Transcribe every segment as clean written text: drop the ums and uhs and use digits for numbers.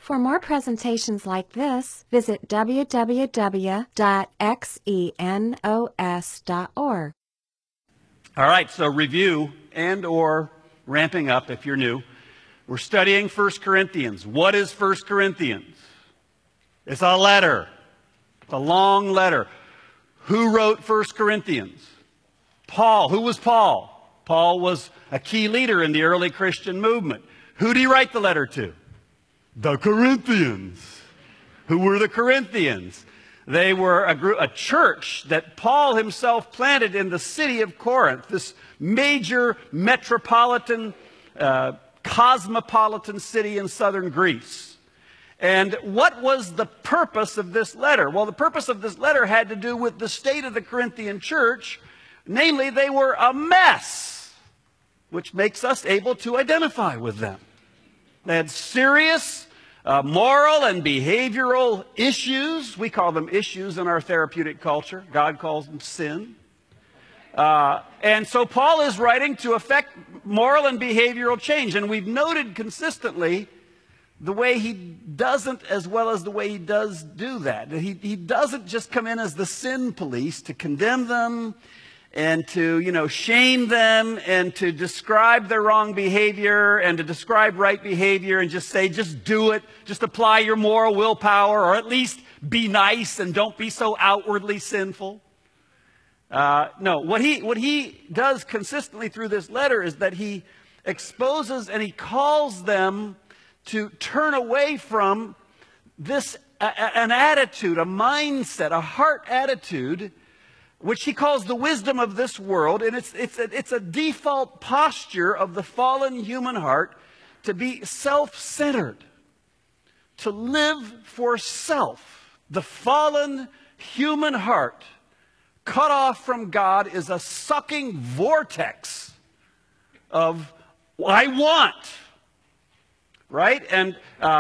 For more presentations like this, visit www.xenos.org. All right, so review and or ramping up if you're new. We're studying 1 Corinthians. What is 1 Corinthians? It's a letter. It's a long letter. Who wrote 1 Corinthians? Paul. Who was Paul? Paul was a key leader in the early Christian movement. Who did he write the letter to? The Corinthians. Who were the Corinthians? They were a church that Paul himself planted in the city of Corinth, this major metropolitan, cosmopolitan city in southern Greece. And what was the purpose of this letter? Well, the purpose of this letter had to do with the state of the Corinthian church. Namely, they were a mess, which makes us able to identify with them. They had serious moral and behavioral issues. We call them issues in our therapeutic culture. God calls them sin. And so Paul is writing to affect moral and behavioral change. And we've noted consistently the way he doesn't as well as the way he does do that. He doesn't just come in as the sin police to condemn them and to, shame them and to describe their wrong behavior and to describe right behavior and just say, just do it, just apply your moral willpower, or at least be nice and don't be so outwardly sinful. No, what he does consistently through this letter is that he exposes and he calls them to turn away from this, an attitude, a mindset, a heart attitude, which he calls the wisdom of this world. And it's a default posture of the fallen human heart to be self-centered, to live for self. The fallen human heart, cut off from God, is a sucking vortex of I want, right? And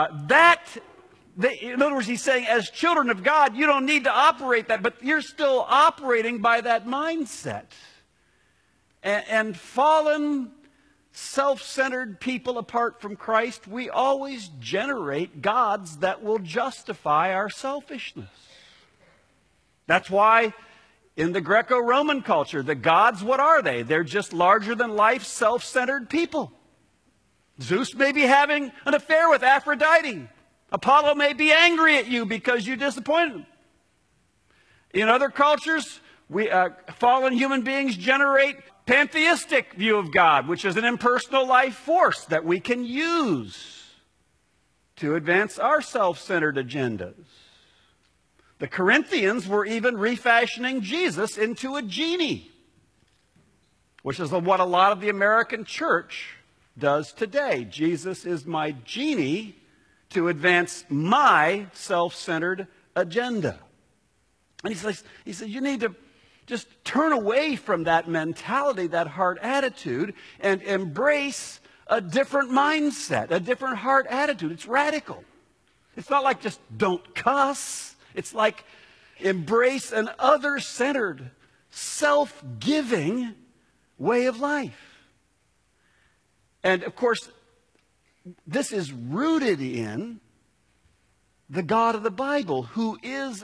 in other words, he's saying, as children of God, you don't need to operate that, but you're still operating by that mindset. And fallen, self-centered people apart from Christ, we always generate gods that will justify our selfishness. That's why in the Greco-Roman culture, the gods, what are they? They're just larger-than-life, self-centered people. Zeus may be having an affair with Aphrodite. Apollo may be angry at you because you disappointed him. In other cultures, fallen human beings generate pantheistic view of God, which is an impersonal life force that we can use to advance our self-centered agendas. The Corinthians were even refashioning Jesus into a genie, which is what a lot of the American church does today. Jesus is my genie to advance my self-centered agenda. And he says, you need to just turn away from that mentality, that heart attitude, and embrace a different mindset, a different heart attitude. It's radical. It's not like just don't cuss. It's like embrace an other-centered, self-giving way of life. And of course, this is rooted in the God of the Bible, who is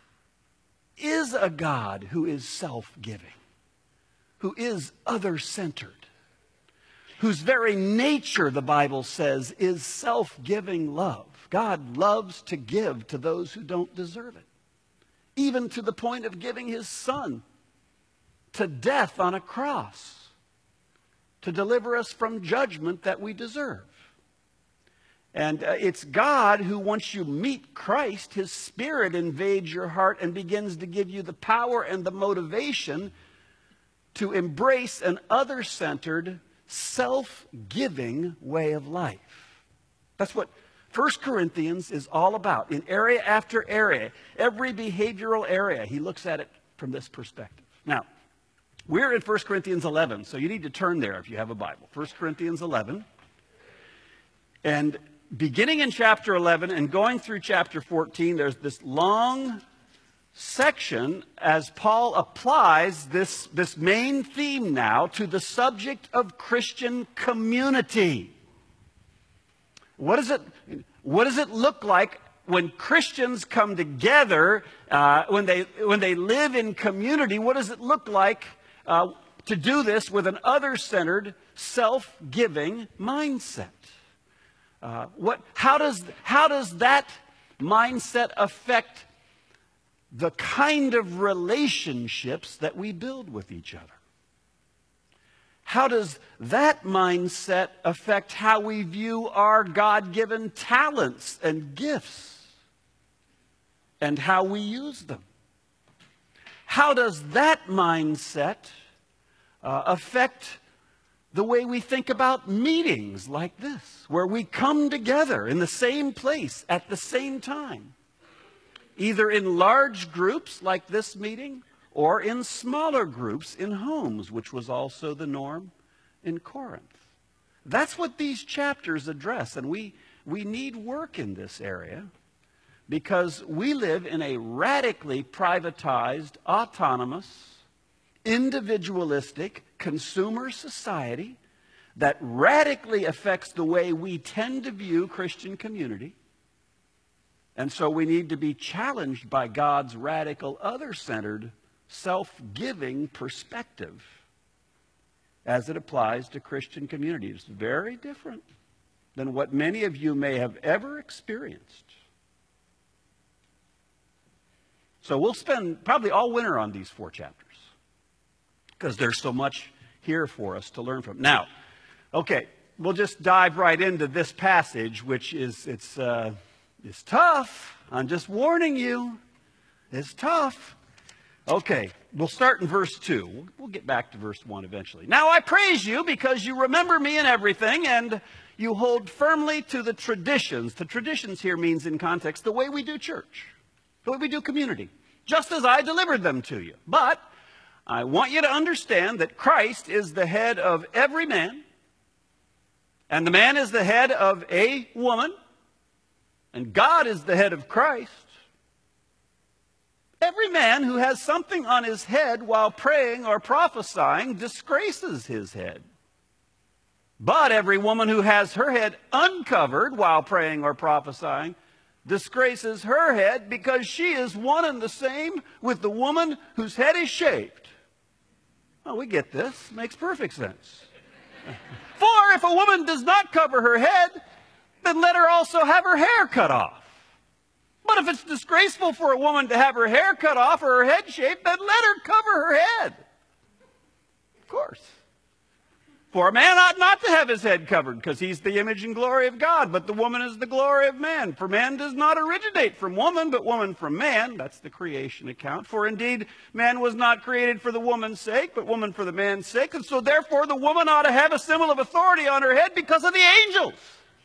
a God who is self-giving, who is other-centered, whose very nature, the Bible says, is self-giving love. God loves to give to those who don't deserve it, even to the point of giving his Son to death on a cross to deliver us from judgment that we deserve. And it's God who, once you meet Christ, his Spirit invades your heart and begins to give you the power and the motivation to embrace an other-centered, self-giving way of life. That's what 1 Corinthians is all about. In area after area, every behavioral area, he looks at it from this perspective. Now, we're in 1 Corinthians 11, so you need to turn there if you have a Bible. 1 Corinthians 11. And beginning in chapter 11 and going through chapter 14, there's this long section as Paul applies this main theme now to the subject of Christian community. What is it? What does it look like when Christians come together, when they live in community? What does it look like to do this with an other-centered, self-giving mindset? How does that mindset affect the kind of relationships that we build with each other? How does that mindset affect how we view our God-given talents and gifts and how we use them? How does that mindset affect the way we think about meetings like this, where we come together in the same place at the same time, either in large groups like this meeting or in smaller groups in homes, which was also the norm in Corinth? That's what these chapters address, and we need work in this area because we live in a radically privatized, autonomous, individualistic, consumer society that radically affects the way we tend to view Christian community. And so we need to be challenged by God's radical, other-centered, self-giving perspective as it applies to Christian community. It's very different than what many of you may have ever experienced. So we'll spend probably all winter on these 4 chapters because there's so much here for us to learn from. Now, okay, we'll just dive right into this passage, which it's tough. I'm just warning you. It's tough. Okay, we'll start in verse 2. We'll get back to verse 1 eventually. Now I praise you because you remember me in everything and you hold firmly to the traditions. The traditions here means, in context, the way we do church, the way we do community, just as I delivered them to you. But I want you to understand that Christ is the head of every man, and the man is the head of a woman, and God is the head of Christ. Every man who has something on his head while praying or prophesying disgraces his head. But every woman who has her head uncovered while praying or prophesying disgraces her head because she is one and the same with the woman whose head is shaved. Oh, we get this. Makes perfect sense. For if a woman does not cover her head, then let her also have her hair cut off. But if it's disgraceful for a woman to have her hair cut off or her head shaved, then let her cover her head. Of course. For a man ought not to have his head covered, because he's the image and glory of God, but the woman is the glory of man. For man does not originate from woman, but woman from man. That's the creation account. For indeed, man was not created for the woman's sake, but woman for the man's sake. And so therefore the woman ought to have a symbol of authority on her head because of the angels.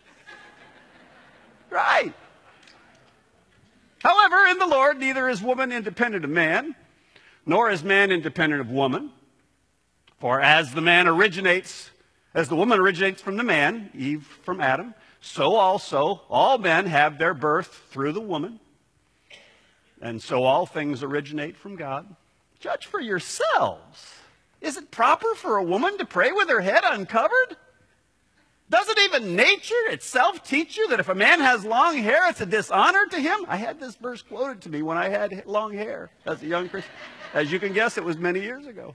Right. However, in the Lord, neither is woman independent of man, nor is man independent of woman. For as the woman originates from the man, Eve from Adam, so also all men have their birth through the woman. And so all things originate from God. Judge for yourselves. Is it proper for a woman to pray with her head uncovered? Doesn't even nature itself teach you that if a man has long hair, it's a dishonor to him? I had this verse quoted to me when I had long hair as a young Christian. As you can guess, it was many years ago.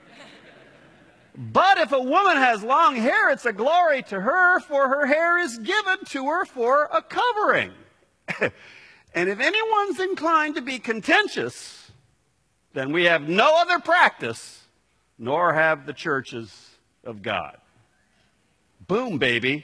But if a woman has long hair, it's a glory to her, for her hair is given to her for a covering. And if anyone's inclined to be contentious, then we have no other practice, nor have the churches of God. Boom, baby.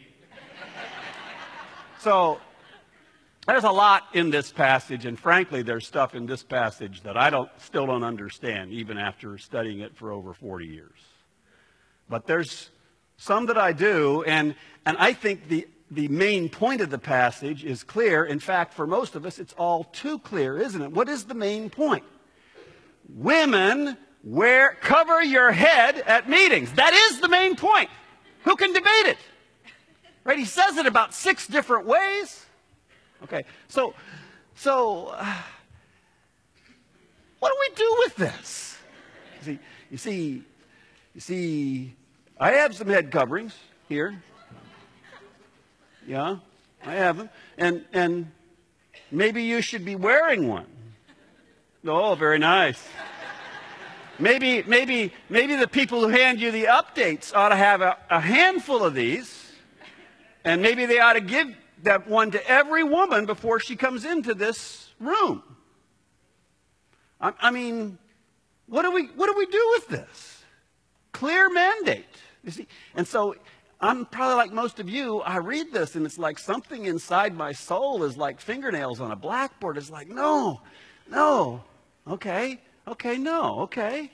So there's a lot in this passage, and frankly, there's stuff in this passage that I still don't understand, even after studying it for over 40 years. But there's some that I do, and I think the main point of the passage is clear. In fact, for most of us, it's all too clear, isn't it? What is the main point? Women, cover your head at meetings. That is the main point. Who can debate it? Right? He says it about 6 different ways. Okay, so what do we do with this? You see, I have some head coverings here. Yeah. I have them. And maybe you should be wearing one. Oh, very nice. Maybe the people who hand you the updates ought to have a handful of these, and maybe they ought to give that one to every woman before she comes into this room. I mean, what do we do with this? Clear mandate. You see? And so I'm probably like most of you. I read this and it's like something inside my soul is like fingernails on a blackboard. It's like, no, okay, no, okay,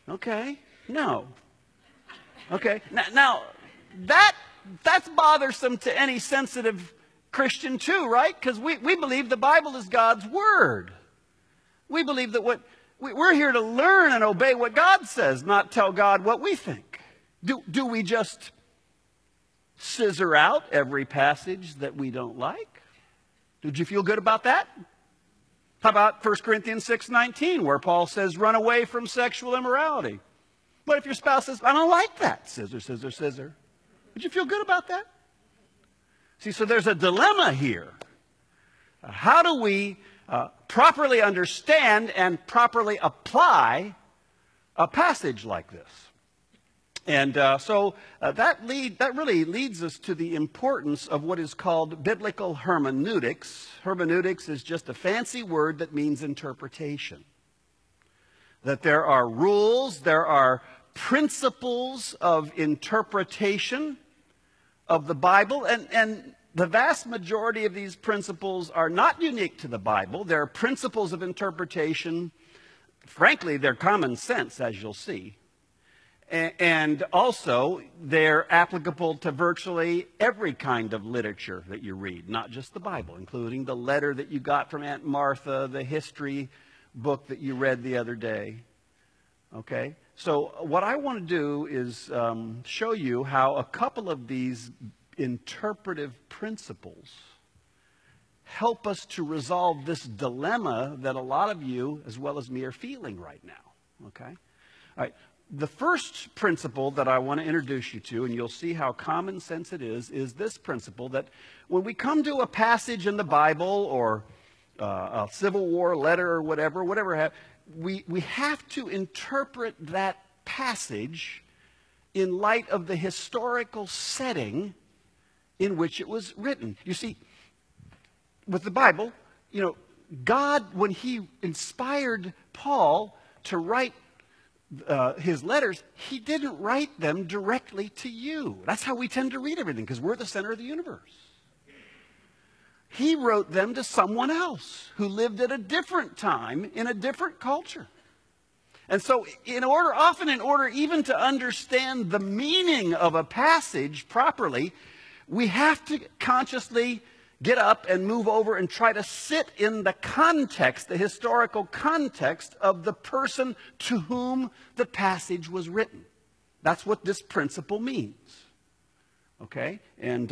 no. Okay, now that's bothersome to any sensitive Christian too, right? Because we believe the Bible is God's Word. We believe that we're here to learn and obey what God says, not tell God what we think. Do we just scissor out every passage that we don't like? Did you feel good about that? How about 1 Corinthians 6:19, where Paul says, run away from sexual immorality? What if your spouse says, I don't like that? Scissor, scissor, scissor. Would you feel good about that? See, so there's a dilemma here. How do we properly understand and properly apply a passage like this? And so that really leads us to the importance of what is called biblical hermeneutics. Hermeneutics is just a fancy word that means interpretation. That there are rules, there are principles of interpretation of the Bible, and the vast majority of these principles are not unique to the Bible. They're principles of interpretation. Frankly, they're common sense, as you'll see. And also, they're applicable to virtually every kind of literature that you read, not just the Bible, including the letter that you got from Aunt Martha, the history book that you read the other day. Okay? So what I want to do is show you how a couple of these interpretive principles help us to resolve this dilemma that a lot of you, as well as me, are feeling right now. Okay? All right. The first principle that I want to introduce you to, and you'll see how common sense it is this principle that when we come to a passage in the Bible or a Civil War letter or whatever, we have to interpret that passage in light of the historical setting in which it was written. You see, with the Bible, God, when He inspired Paul to write his letters, He didn't write them directly to you. That's how we tend to read everything, because we're the center of the universe. He wrote them to someone else who lived at a different time in a different culture. And so in order even to understand the meaning of a passage properly, we have to consciously get up and move over and try to sit in the context, the historical context of the person to whom the passage was written. That's what this principle means. Okay? And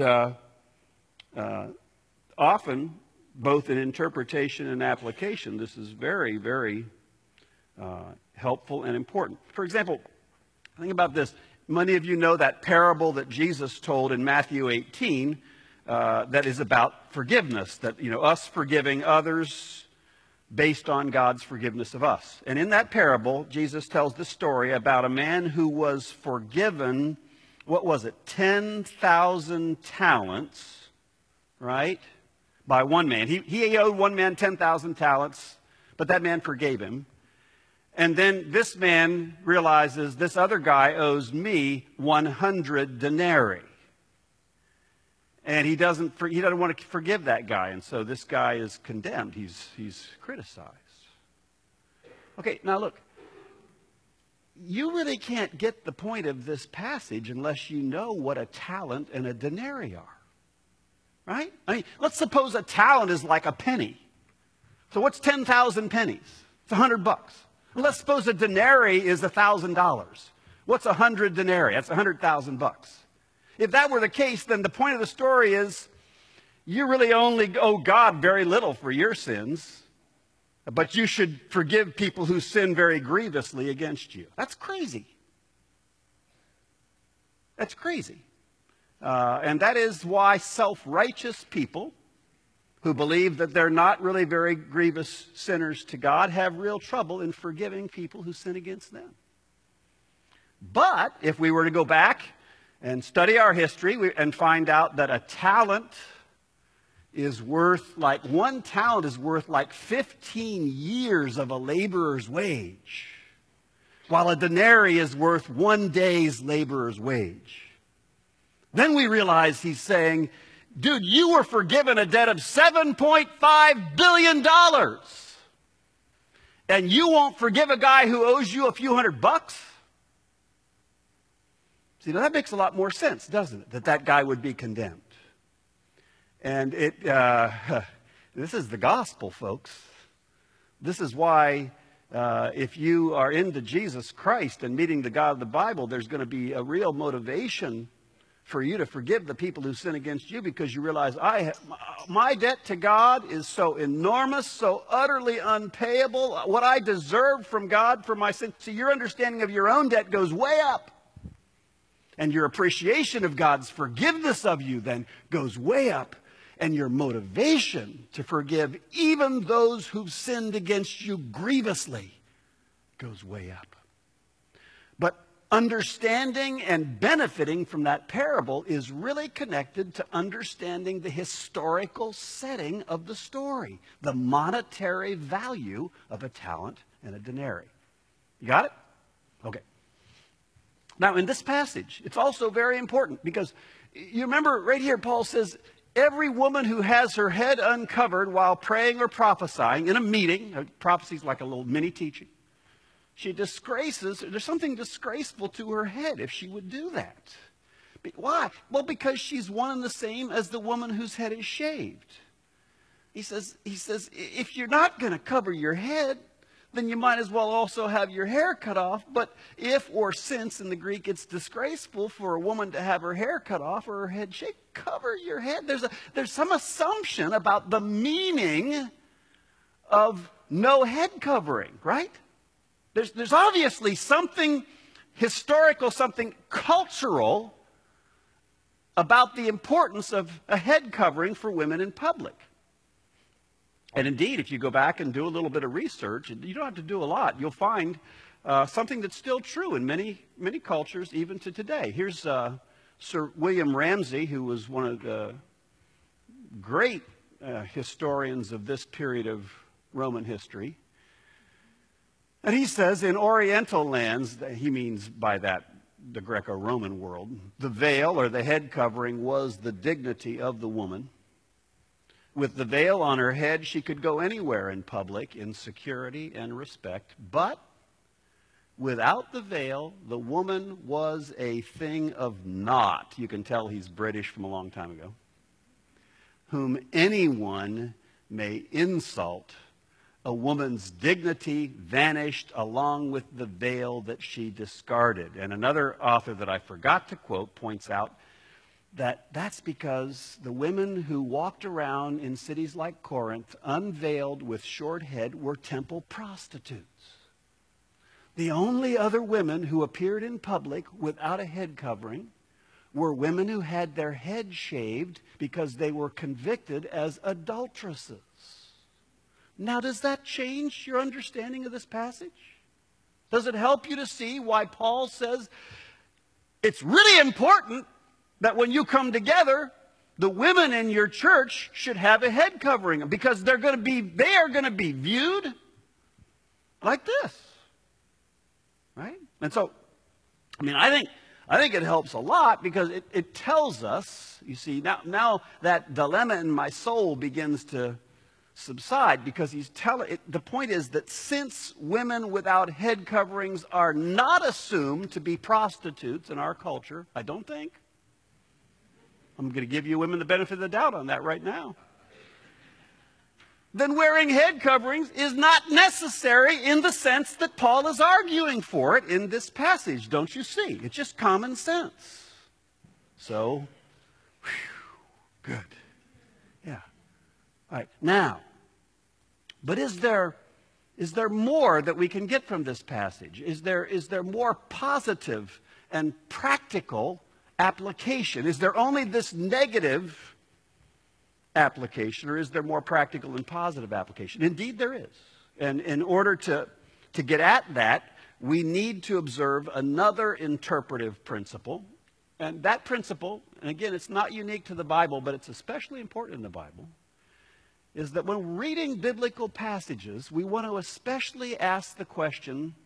often, both in interpretation and application, this is very, very helpful and important. For example, think about this. Many of you know that parable that Jesus told in Matthew 18 that is about forgiveness, that, us forgiving others based on God's forgiveness of us. And in that parable, Jesus tells the story about a man who was forgiven, 10,000 talents, right? By one man. He owed one man 10,000 talents, but that man forgave him. And then this man realizes this other guy owes me 100 denarii. And he doesn't want to forgive that guy. And so this guy is condemned. He's criticized. Okay, now look. You really can't get the point of this passage unless you know what a talent and a denarii are. Right? Let's suppose a talent is like a penny. So what's 10,000 pennies? It's $100. Well, let's suppose a denarii is $1,000. What's 100 denarii? That's $100,000. If that were the case, then the point of the story is you really only owe God very little for your sins, but you should forgive people who sin very grievously against you. That's crazy. That's crazy. And that is why self-righteous people who believe that they're not really very grievous sinners to God have real trouble in forgiving people who sin against them. But if we were to go back and study our history and find out that a talent is worth, like one talent is worth like 15 years of a laborer's wage, while a denarii is worth 1 day's laborer's wage. Then we realize he's saying, dude, you were forgiven a debt of $7.5 billion. And you won't forgive a guy who owes you a few $100? See, now that makes a lot more sense, doesn't it? That guy would be condemned. And this is the gospel, folks. This is why if you are into Jesus Christ and meeting the God of the Bible, there's going to be a real motivation for you to forgive the people who sin against you, because you realize my debt to God is so enormous, so utterly unpayable. What I deserve from God for my sin. See, your understanding of your own debt goes way up. And your appreciation of God's forgiveness of you then goes way up. And your motivation to forgive even those who've sinned against you grievously goes way up. But understanding and benefiting from that parable is really connected to understanding the historical setting of the story, the monetary value of a talent and a denarii. You got it? Okay. Now, in this passage, it's also very important because you remember right here, Paul says, every woman who has her head uncovered while praying or prophesying in a meeting, prophecy is like a little mini teaching, she disgraces, there's something disgraceful to her head if she would do that. Why? Well, because she's one and the same as the woman whose head is shaved. He says, if you're not going to cover your head, then you might as well also have your hair cut off. But if or since in the Greek it's disgraceful for a woman to have her hair cut off or her head shaved, cover your head. There's some assumption about the meaning of no head covering, right? There's obviously something historical, something cultural about the importance of a head covering for women in public. And indeed, if you go back and do a little bit of research, you don't have to do a lot, you'll find something that's still true in many, many cultures, even to today. Here's Sir William Ramsay, who was one of the great historians of this period of Roman history. And he says, in Oriental lands, he means by that the Greco-Roman world, the veil or the head covering was the dignity of the woman. With the veil on her head, she could go anywhere in public in security and respect. But without the veil, the woman was a thing of naught. You can tell he's British from a long time ago. Whom anyone may insult. A woman's dignity vanished along with the veil that she discarded. And another author that I forgot to quote points out that's because the women who walked around in cities like Corinth, unveiled with short head, were temple prostitutes. The only other women who appeared in public without a head covering were women who had their head shaved because they were convicted as adulteresses. Now, does that change your understanding of this passage? Does it help you to see why Paul says it's really important that when you come together, the women in your church should have a head covering, because they are going to be viewed like this, right? And so, I mean, I think it helps a lot because it tells us, you see, now that dilemma in my soul begins to subside, because the point is that since women without head coverings are not assumed to be prostitutes in our culture, I don't think. I'm going to give you women the benefit of the doubt on that right now. Then wearing head coverings is not necessary in the sense that Paul is arguing for it in this passage. Don't you see? It's just common sense. So, good. Yeah. All right. Now, but is there more that we can get from this passage? Is there more positive and practical application? Is there only this negative application, or is there more practical and positive application? Indeed, there is. And in order to get at that, we need to observe another interpretive principle. And that principle, and again, it's not unique to the Bible, but it's especially important in the Bible, is that when reading biblical passages, we want to especially ask the question,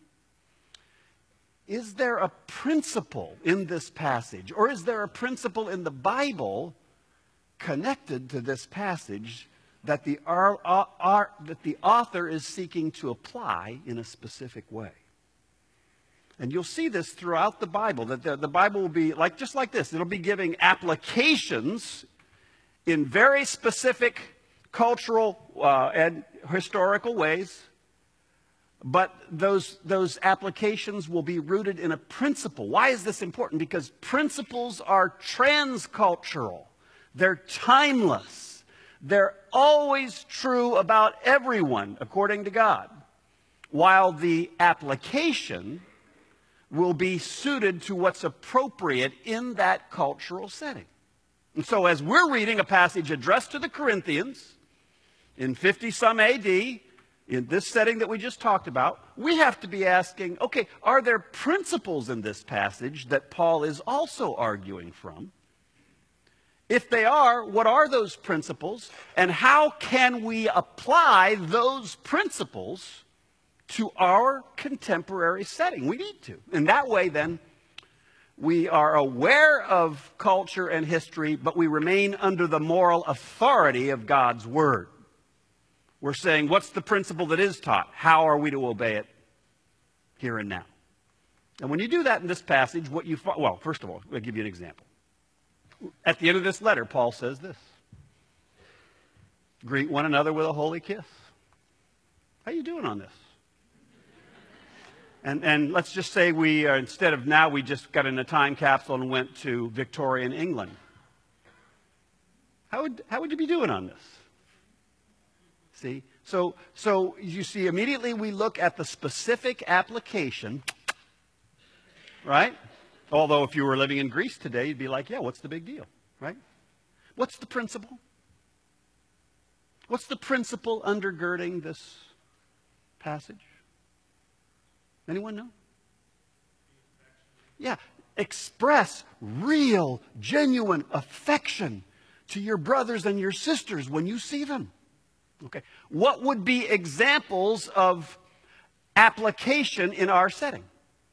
is there a principle in this passage, or is there a principle in the Bible connected to this passage that the author is seeking to apply in a specific way? And you'll see this throughout the Bible, that the Bible will be just like this. It'll be giving applications in very specific cultural and historical ways, but those applications will be rooted in a principle. Why is this important? Because principles are transcultural. They're timeless. They're always true about everyone, according to God, while the application will be suited to what's appropriate in that cultural setting. And so as we're reading a passage addressed to the Corinthians in 50-some AD, in this setting that we just talked about, we have to be asking, okay, are there principles in this passage that Paul is also arguing from? If they are, what are those principles, and how can we apply those principles to our contemporary setting? We need to. In that way, then, we are aware of culture and history, but we remain under the moral authority of God's Word. We're saying, what's the principle that is taught? How are we to obey it here and now? And when you do that in this passage, what you find, well, first of all, I'll give you an example. At the end of this letter, Paul says this: greet one another with a holy kiss. How you doing on this? And let's just say we, instead of now, we just got in a time capsule and went to Victorian England. How would you be doing on this? See? So you see, immediately we look at the specific application, right? Although if you were living in Greece today, you'd be like, yeah, what's the big deal, right? What's the principle? What's the principle undergirding this passage? Anyone know? Yeah, express real, genuine affection to your brothers and your sisters when you see them. Okay. What would be examples of application in our setting?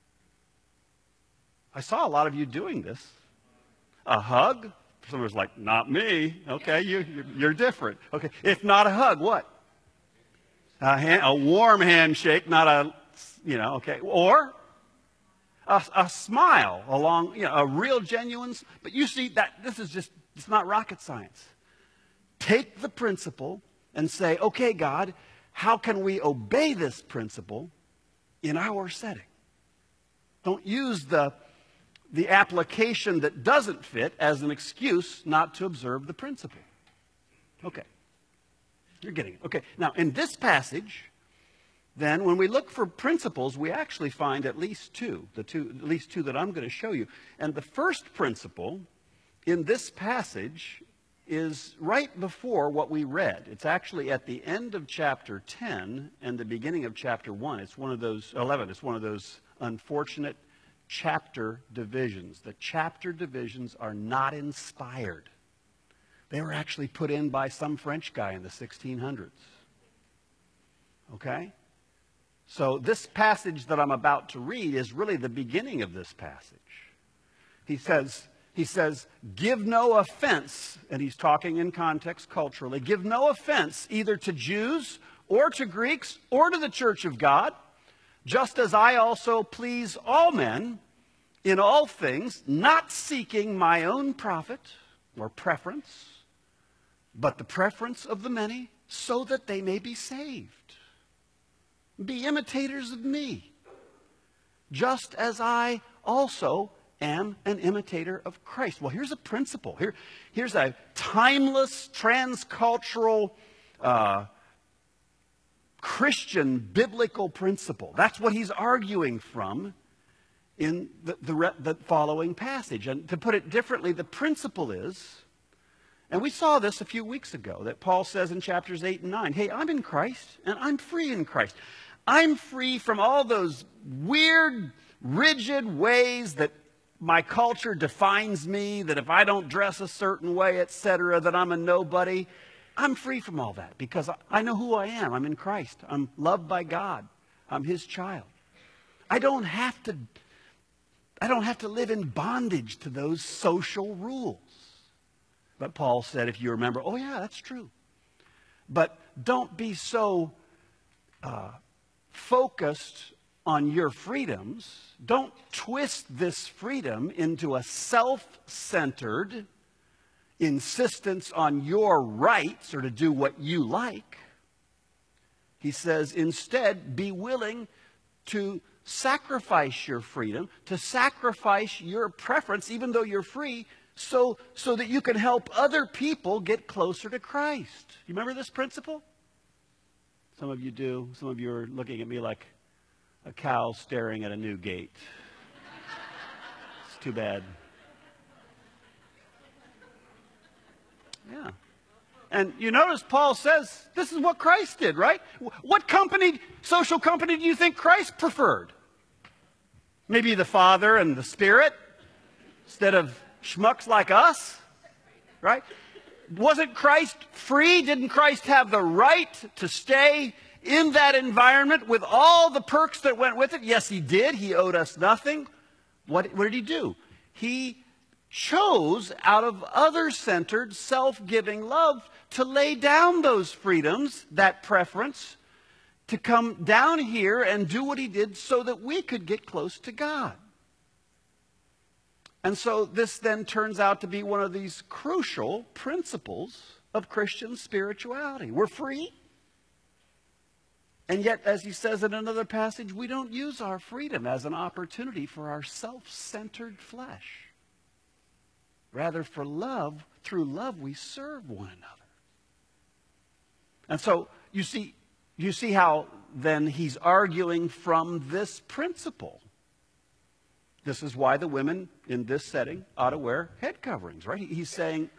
I saw a lot of you doing this. A hug? Someone was like, not me. Okay, you're different. Okay, if not a hug, what? A warm handshake, not a, okay. Or a smile along, a real genuine. But you see that this is just, it's not rocket science. Take the principle and say, okay, God, how can we obey this principle in our setting? Don't use the application that doesn't fit as an excuse not to observe the principle. Okay. You're getting it. Okay. Now, in this passage, then, when we look for principles, we actually find at least two that I'm going to show you. And the first principle in this passage is right before what we read. It's actually at the end of chapter 10 and the beginning of chapter 1. It's one of those, 11, it's one of those unfortunate chapter divisions. The chapter divisions are not inspired. They were actually put in by some French guy in the 1600s. Okay? So this passage that I'm about to read is really the beginning of this passage. He says, give no offense, and he's talking in context culturally, give no offense either to Jews or to Greeks or to the church of God, just as I also please all men in all things, not seeking my own profit or preference, but the preference of the many, so that they may be saved. Be imitators of me, just as I also am an imitator of Christ. Well, here's a principle. Here's a timeless, transcultural, Christian biblical principle. That's what he's arguing from in the following passage. And to put it differently, the principle is, and we saw this a few weeks ago, that Paul says in chapters 8 and 9, hey, I'm in Christ, and I'm free in Christ. I'm free from all those weird, rigid ways that my culture defines me, that if I don't dress a certain way, etc., that I'm a nobody. I'm free from all that because I know who I am. I'm in Christ. I'm loved by God. I'm His child. I don't have to live in bondage to those social rules. But Paul said, if you remember, oh yeah, that's true. But don't be so focused on your freedoms. Don't twist this freedom into a self-centered insistence on your rights or to do what you like. He says, instead, be willing to sacrifice your freedom, to sacrifice your preference, even though you're free, so that you can help other people get closer to Christ. You remember this principle? Some of you do. Some of you are looking at me like a cow staring at a new gate. It's too bad. Yeah. And you notice Paul says this is what Christ did, right? What company, social company, do you think Christ preferred? Maybe the Father and the Spirit instead of schmucks like us, right? Wasn't Christ free? Didn't Christ have the right to stay in that environment with all the perks that went with it? Yes, He did. He owed us nothing. What did He do? He chose out of other-centered, self-giving love to lay down those freedoms, that preference, to come down here and do what He did so that we could get close to God. And so this then turns out to be one of these crucial principles of Christian spirituality. We're free. And yet, as he says in another passage, we don't use our freedom as an opportunity for our self-centered flesh. Rather, for love, through love, we serve one another. And so, you see how then he's arguing from this principle. This is why the women in this setting ought to wear head coverings, right? He's saying,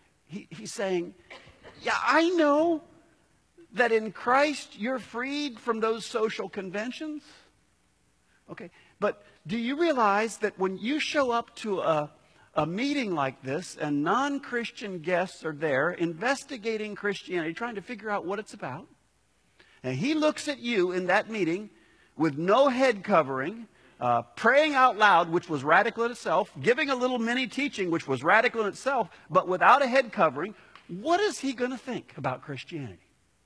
yeah, I know that in Christ you're freed from those social conventions. Okay, but do you realize that when you show up to a meeting like this and non-Christian guests are there investigating Christianity, trying to figure out what it's about, and he looks at you in that meeting with no head covering, praying out loud, which was radical in itself, giving a little mini teaching, which was radical in itself, but without a head covering, what is he going to think about Christianity?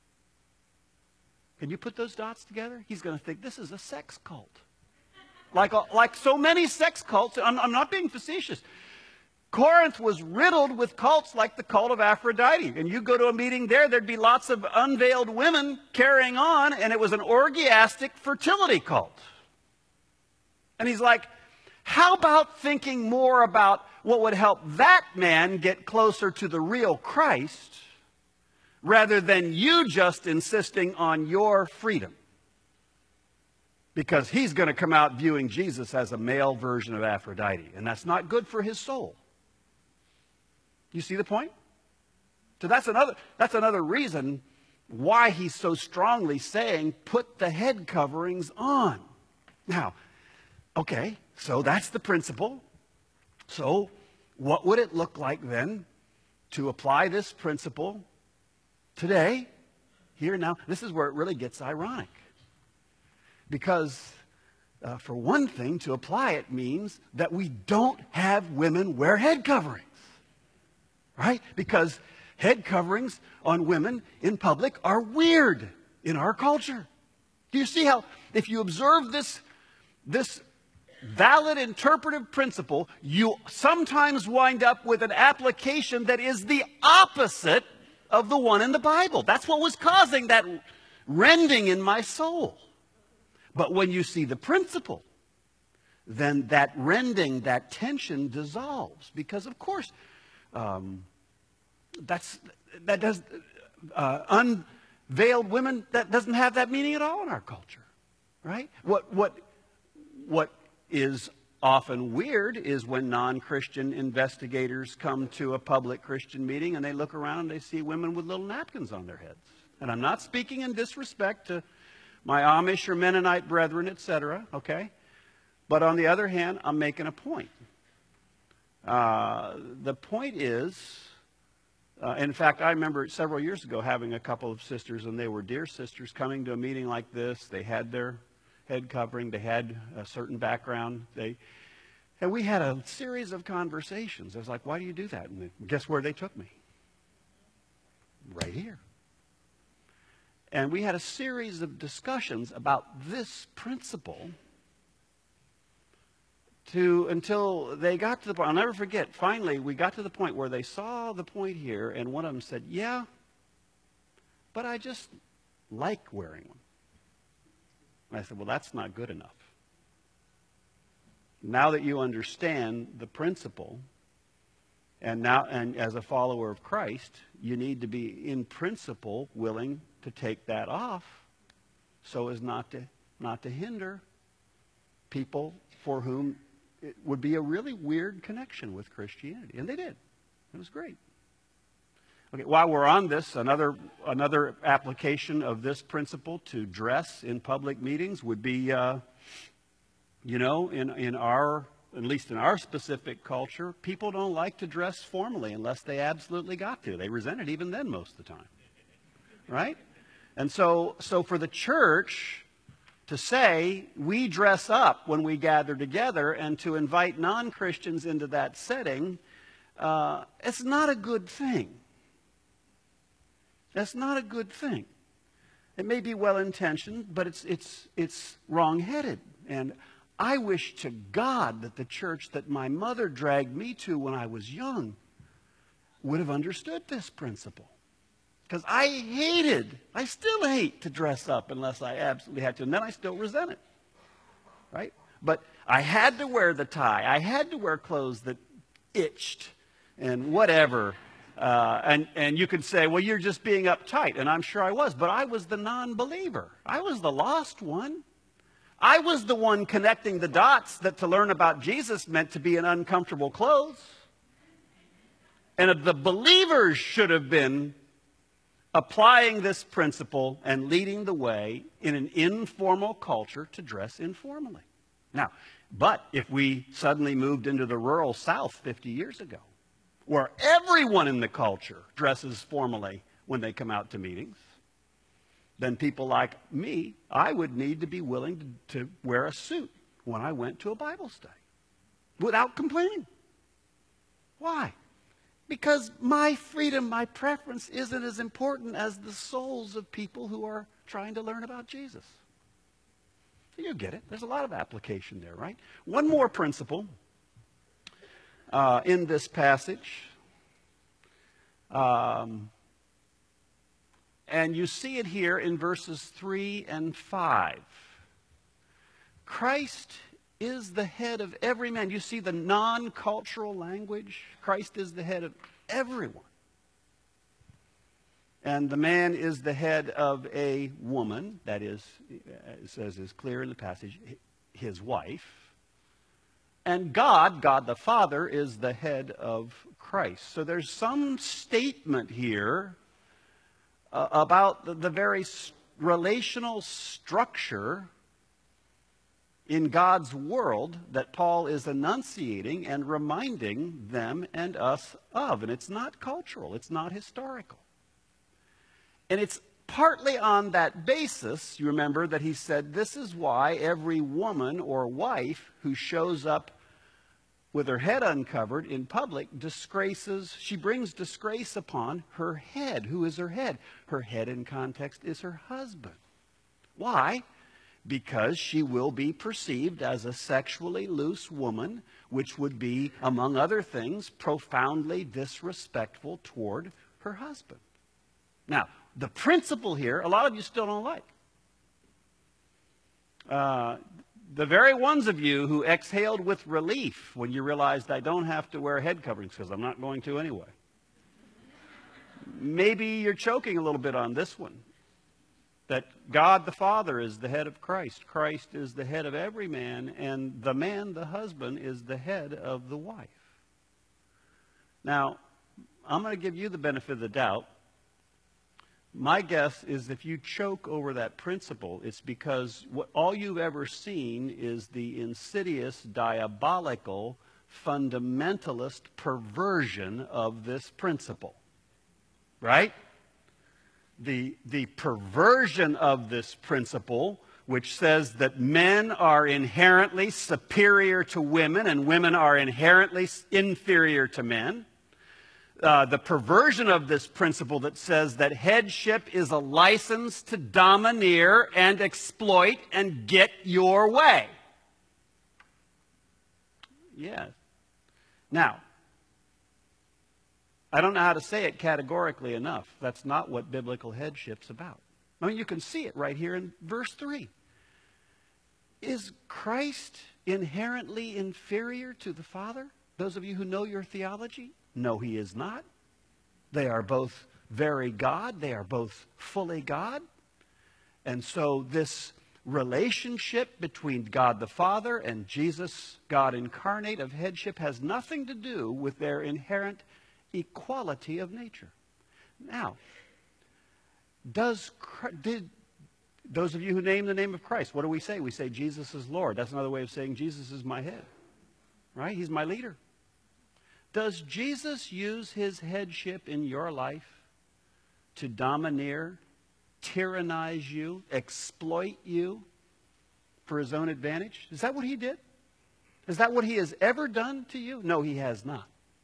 Can you put those dots together? He's going to think this is a sex cult. Like so many sex cults, I'm not being facetious. Corinth was riddled with cults like the cult of Aphrodite. And you go to a meeting there, there'd be lots of unveiled women carrying on, and it was an orgiastic fertility cult. And he's like, how about thinking more about what would help that man get closer to the real Christ, rather than you just insisting on your freedom? Because he's going to come out viewing Jesus as a male version of Aphrodite, and that's not good for his soul. You see the point? So that's another reason why he's so strongly saying, put the head coverings on. Now, okay, so that's the principle. So what would it look like then to apply this principle today, here, now? This is where it really gets ironic. Because, for one thing, to apply it means that we don't have women wear head coverings. Right? Because head coverings on women in public are weird in our culture. Do you see how, if you observe this valid interpretive principle, you sometimes wind up with an application that is the opposite of the one in the Bible? That's what was causing that rending in my soul. But when you see the principle, then that rending, that tension dissolves. Because, of course, unveiled women, that doesn't have that meaning at all in our culture, right? What is often weird is when non-Christian investigators come to a public Christian meeting and they look around and they see women with little napkins on their heads. And I'm not speaking in disrespect to my Amish or Mennonite brethren, etc., okay? But on the other hand, I'm making a point. The point is, in fact, I remember several years ago having a couple of sisters, and they were dear sisters, coming to a meeting like this. They had their head covering. They had a certain background. And we had a series of conversations. I was like, why do you do that? And guess where they took me? Right here. And we had a series of discussions about this principle until they got to the point. I'll never forget, finally, we got to the point where they saw the point here, and one of them said, yeah, but I just like wearing them. And I said, well, that's not good enough. Now that you understand the principle, and as a follower of Christ, you need to be, in principle, willing to take that off so as not to hinder people for whom it would be a really weird connection with Christianity. And they did. It was great. Okay, while we're on this, another application of this principle to dress in public meetings would be, in our, at least in our specific culture, people don't like to dress formally unless they absolutely got to. They resent it even then most of the time. Right? And so for the church to say we dress up when we gather together and to invite non-Christians into that setting, it's not a good thing. That's not a good thing. It may be well-intentioned, but it's wrong-headed. And I wish to God that the church that my mother dragged me to when I was young would have understood this principle. Because I still hate to dress up unless I absolutely had to. And then I still resent it. Right? But I had to wear the tie. I had to wear clothes that itched and whatever. And you could say, well, you're just being uptight. And I'm sure I was. But I was the non-believer. I was the lost one. I was the one connecting the dots that to learn about Jesus meant to be in uncomfortable clothes. And the believers should have been applying this principle and leading the way in an informal culture to dress informally. Now, but if we suddenly moved into the rural South 50 years ago, where everyone in the culture dresses formally when they come out to meetings, then people like me, I would need to be willing to wear a suit when I went to a Bible study without complaining. Why? Because my freedom, my preference isn't as important as the souls of people who are trying to learn about Jesus. You get it. There's a lot of application there, right? One more principle in this passage. And you see it here in verses 3 and 5. Christ is the head of every man. You see the non-cultural language? Christ is the head of everyone. And the man is the head of a woman, that is, it says is clear in the passage, his wife. And God the Father, is the head of Christ. So there's some statement here about the very relational structure in God's world that Paul is enunciating and reminding them and us of. And it's not cultural. It's not historical. And it's partly on that basis, you remember, that he said this is why every woman or wife who shows up with her head uncovered in public she brings disgrace upon her head. Who is her head? Her head in context is her husband. Why? Because she will be perceived as a sexually loose woman, which would be, among other things, profoundly disrespectful toward her husband. Now, the principle here, a lot of you still don't like. The very ones of you who exhaled with relief when you realized I don't have to wear head coverings because I'm not going to anyway. Maybe you're choking a little bit on this one. That God the Father is the head of Christ. Christ is the head of every man, and the man, the husband, is the head of the wife. Now, I'm going to give you the benefit of the doubt. My guess is if you choke over that principle, it's because all you've ever seen is the insidious, diabolical, fundamentalist perversion of this principle. Right? The perversion of this principle, which says that men are inherently superior to women and women are inherently inferior to men. The perversion of this principle that says that headship is a license to domineer and exploit and get your way. Yes. Now, I don't know how to say it categorically enough. That's not what biblical headship's about. I mean, you can see it right here in verse 3. Is Christ inherently inferior to the Father? Those of you who know your theology? No, he is not. They are both very God. They are both fully God. And so this relationship between God the Father and Jesus, God incarnate of headship, has nothing to do with their inherent equality of nature. Now, did those of you who name the name of Christ, what do we say? We say Jesus is Lord. That's another way of saying Jesus is my head. Right? He's my leader. Does Jesus use his headship in your life to domineer, tyrannize you, exploit you for his own advantage? Is that what he did? Is that what he has ever done to you? No, he has not.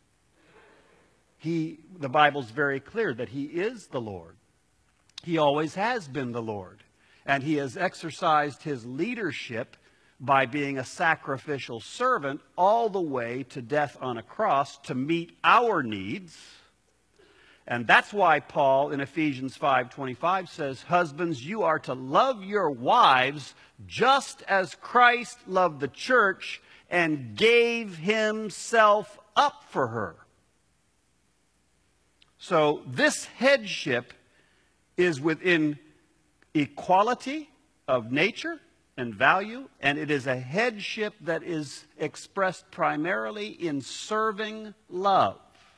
The Bible's very clear that he is the Lord. He always has been the Lord. And he has exercised his leadership by being a sacrificial servant all the way to death on a cross to meet our needs. And that's why Paul in Ephesians 5:25 says, husbands, you are to love your wives just as Christ loved the church and gave himself up for her. So this headship is within equality of nature and value, and it is a headship that is expressed primarily in serving love.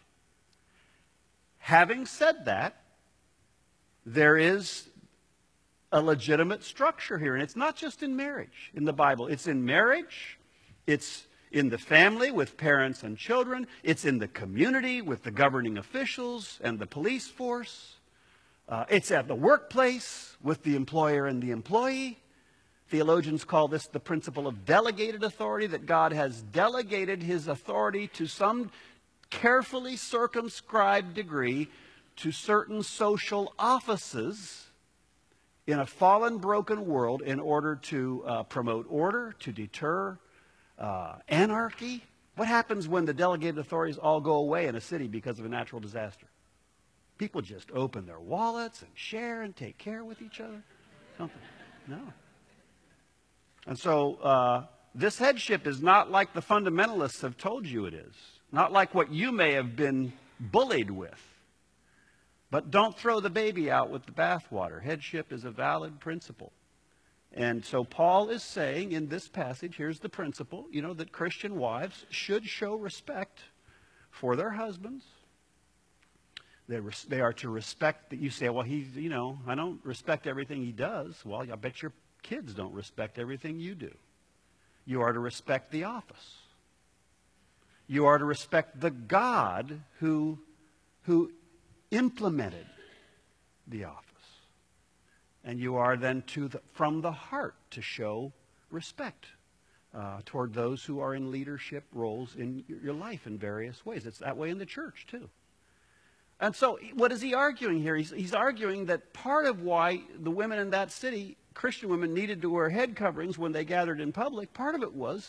Having said that, there is a legitimate structure here, and it's not just in marriage in the Bible. It's in marriage, it's in the family with parents and children, it's in the community with the governing officials and the police force. It's at the workplace with the employer and the employee. Theologians call this the principle of delegated authority, that God has delegated his authority to some carefully circumscribed degree to certain social offices in a fallen, broken world in order to promote order, to deter anarchy. What happens when the delegated authorities all go away in a city because of a natural disaster? People just open their wallets and share and take care with each other? Something. No. And so this headship is not like the fundamentalists have told you it is. Not like what you may have been bullied with. But don't throw the baby out with the bathwater. Headship is a valid principle. And so Paul is saying in this passage, here's the principle, that Christian wives should show respect for their husbands. They are to respect that. You say, well, I don't respect everything he does. Well, I bet your kids don't respect everything you do. You are to respect the office. You are to respect the God who implemented the office. And you are then from the heart to show respect toward those who are in leadership roles in your life in various ways. It's that way in the church too. And so what is he arguing here? He's arguing that part of why the women in that city, Christian women, needed to wear head coverings when they gathered in public, part of it was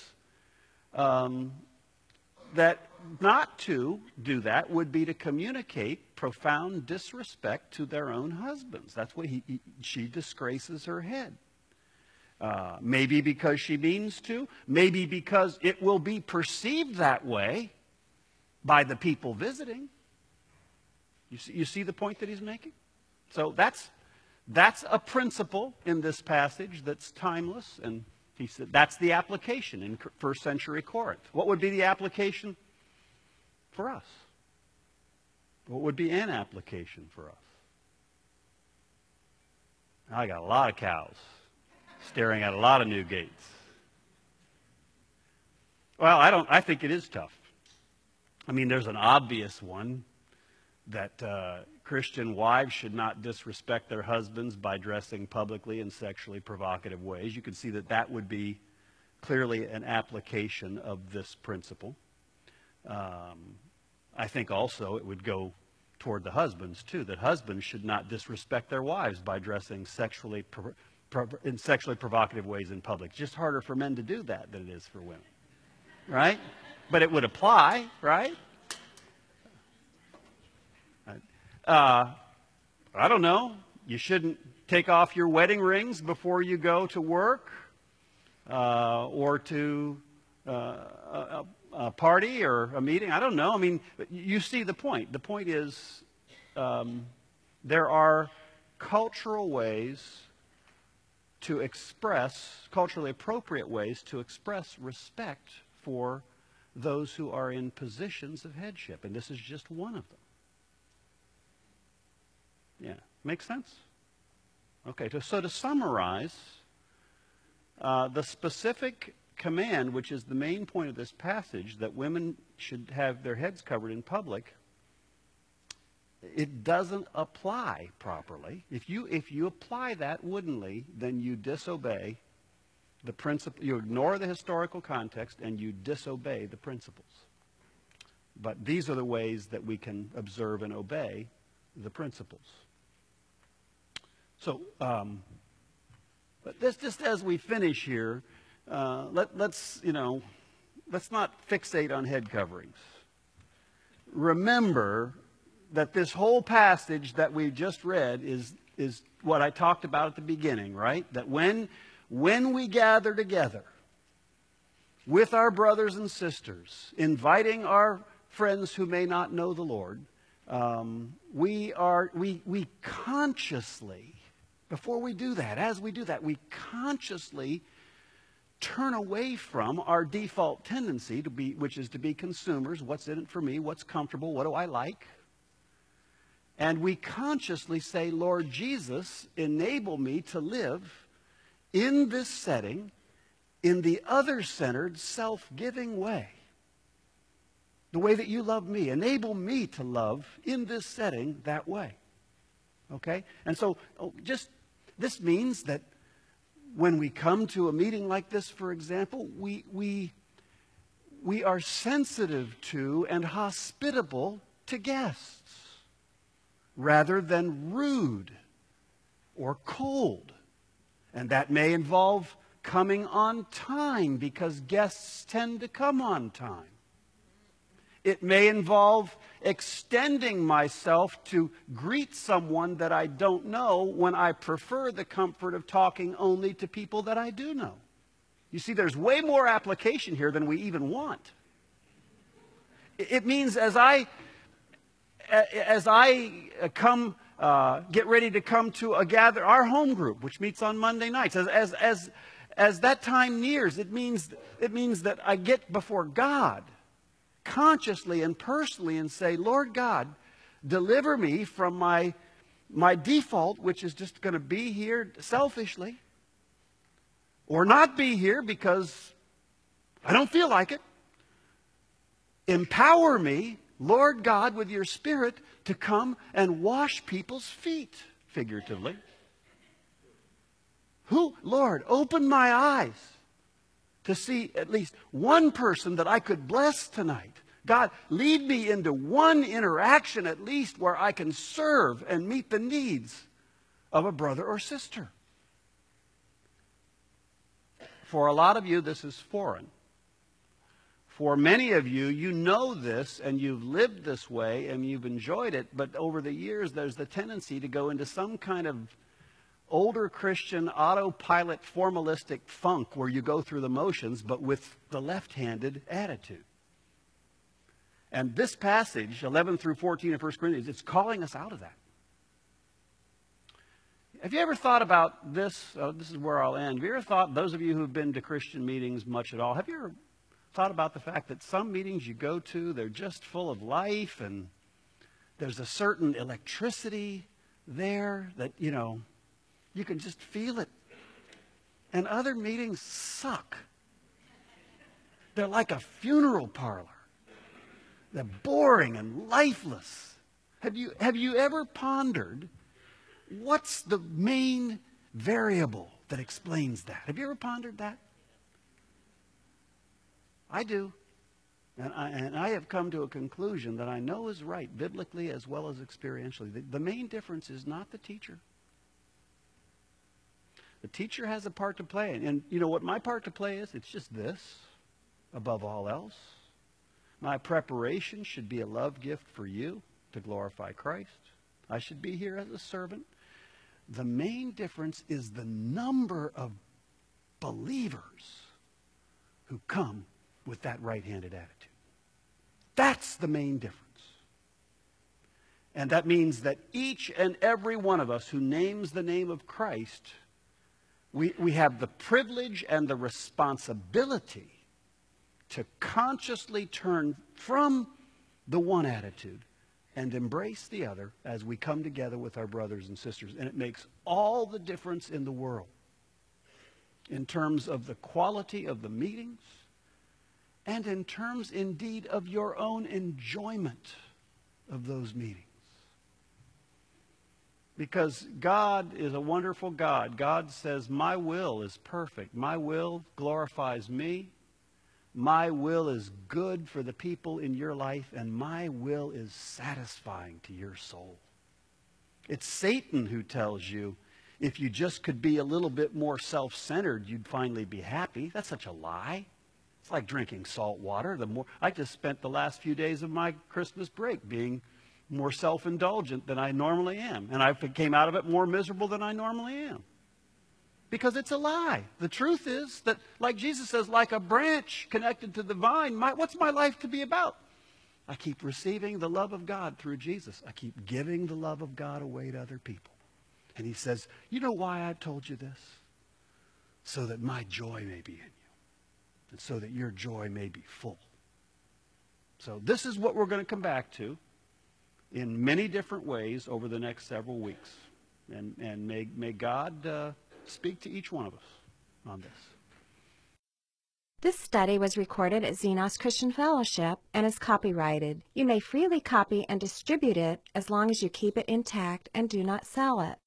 that not to do that would be to communicate profound disrespect to their own husbands. That's what she disgraces her head. Maybe because she means to, maybe because it will be perceived that way by the people visiting. You see the point that he's making? So that's That's a principle in this passage that's timeless, and he said that's the application in first century Corinth. What would be the application for us? What would be an application for us? I got a lot of cows staring at a lot of new gates. Well, I think it is tough. I mean, there's an obvious one that Christian wives should not disrespect their husbands by dressing publicly in sexually provocative ways. You can see that that would be clearly an application of this principle. I think also it would go toward the husbands, too, that husbands should not disrespect their wives by dressing in sexually provocative ways in public. It's just harder for men to do that than it is for women, right? But it would apply, right? I don't know. You shouldn't take off your wedding rings before you go to work or to a party or a meeting. I don't know. I mean, you see the point. The point is there are cultural ways to express, culturally appropriate ways to express respect for those who are in positions of headship. And this is just one of them. Yeah, makes sense? Okay, so to summarize, the specific command, which is the main point of this passage, that women should have their heads covered in public, it doesn't apply properly. If you apply that woodenly, then you disobey the principle. You ignore the historical context and you disobey the principles. But these are the ways that we can observe and obey the principles. So, but this, just as we finish here, let's not fixate on head coverings. Remember that this whole passage that we just read is what I talked about at the beginning, right? That when we gather together with our brothers and sisters, inviting our friends who may not know the Lord, we consciously, before we do that, as we do that, we consciously turn away from our default tendency to be, which is to be consumers. What's in it for me? What's comfortable? What do I like? And we consciously say, Lord Jesus, enable me to live in this setting in the other-centered, self-giving way. The way that you love me. Enable me to love in this setting that way. Okay? And so this means that when we come to a meeting like this, for example, we are sensitive to and hospitable to guests rather than rude or cold. And that may involve coming on time because guests tend to come on time. It may involve extending myself to greet someone that I don't know when I prefer the comfort of talking only to people that I do know. You see, there's way more application here than we even want. It means as I come, get ready to come to our home group, which meets on Monday nights, as that time nears, it means that I get before God consciously and personally and say, Lord God, deliver me from my default, which is just going to be here selfishly, or not be here because I don't feel like it. Empower me, Lord God, with your Spirit to come and wash people's feet, figuratively. Lord, open my eyes to see at least one person that I could bless tonight. God, lead me into one interaction at least where I can serve and meet the needs of a brother or sister. For a lot of you, this is foreign. For many of you, you know this and you've lived this way and you've enjoyed it, but over the years there's the tendency to go into some kind of older Christian autopilot formalistic funk where you go through the motions but with the left-handed attitude. And this passage, 11 through 14 of 1 Corinthians, it's calling us out of that. Have you ever thought about this? This is where I'll end. Have you ever thought, those of you who've been to Christian meetings much at all, have you ever thought about the fact that some meetings you go to, they're just full of life and there's a certain electricity there that, you can just feel it. And other meetings suck. They're like a funeral parlor. They're boring and lifeless. Have you ever pondered what's the main variable that explains that? Have you ever pondered that? I do. And I have come to a conclusion that I know is right, biblically as well as experientially. The main difference is not the teacher. The teacher has a part to play. And you know what my part to play is? It's just this, above all else. My preparation should be a love gift for you to glorify Christ. I should be here as a servant. The main difference is the number of believers who come with that right-handed attitude. That's the main difference. And that means that each and every one of us who names the name of Christ, we have the privilege and the responsibility to consciously turn from the one attitude and embrace the other as we come together with our brothers and sisters. And it makes all the difference in the world in terms of the quality of the meetings and in terms, indeed, of your own enjoyment of those meetings. Because God is a wonderful God. God says, my will is perfect. My will glorifies me. My will is good for the people in your life, and my will is satisfying to your soul. It's Satan who tells you, if you just could be a little bit more self-centered, you'd finally be happy. That's such a lie. It's like drinking salt water. I just spent the last few days of my Christmas break being more self-indulgent than I normally am. And I came out of it more miserable than I normally am. Because it's a lie. The truth is that, like Jesus says, like a branch connected to the vine, what's my life to be about? I keep receiving the love of God through Jesus. I keep giving the love of God away to other people. And he says, you know why I told you this? So that my joy may be in you. And so that your joy may be full. So this is what we're going to come back to in many different ways over the next several weeks. And may God speak to each one of us on this. This study was recorded at Xenos Christian Fellowship and is copyrighted. You may freely copy and distribute it as long as you keep it intact and do not sell it.